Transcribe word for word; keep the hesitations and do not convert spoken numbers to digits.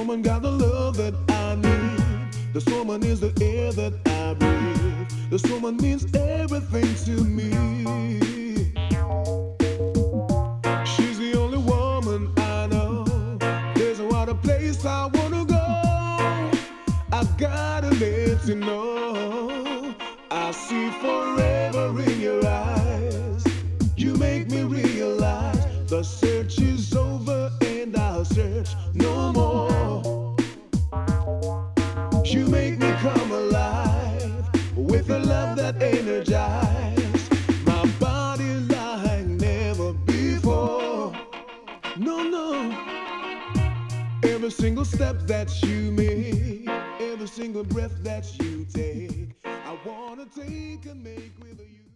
woman got the love that I need. This woman is the air that I breathe. This woman means everything to me. She's the only woman I know. There's no other place I wanna go. I gotta let you know, I see forever in your eyes. You make me realize the search is over and I'll search no more. You make me come alive with a love that energizes my body like never before. No, no. Every single step that you make, every single breath that you take, I wanna take and make with you.